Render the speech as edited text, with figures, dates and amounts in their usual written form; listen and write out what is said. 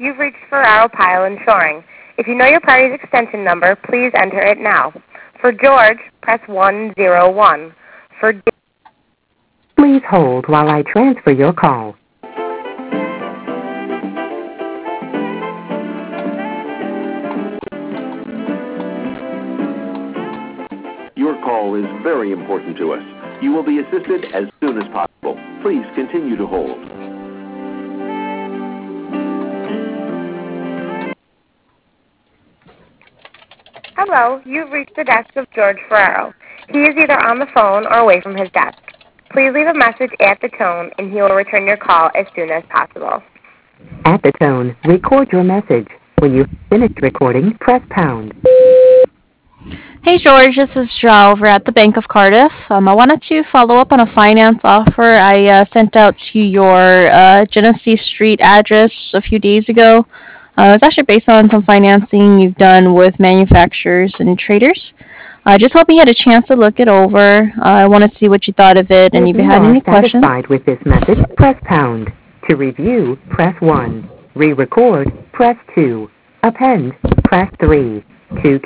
you've reached Ferraro Pile and Shoring. If you know your party's extension number, please enter it now. For George, press 101. For Please hold while I transfer your call. Your call is very important to us. You will be assisted as soon as possible. Please continue to hold. Hello, you've reached the desk of George Ferraro. He is either on the phone or away from his desk. Please leave a message at the tone, and he will return your call as soon as possible. At the tone, record your message. When you've finished recording, press pound. Hey George, this is Joe over at the Bank of Cardiff. I wanted to follow up on a finance offer I sent out to your Genesee Street address a few days ago. It's actually based on some financing you've done with manufacturers and traders. Just hoping you had a chance to look it over. I want to see what you thought of it, and if you had any questions. If you are satisfied with this message, press pound. To review, press 1. Re-record, press 2. Append, press 3. To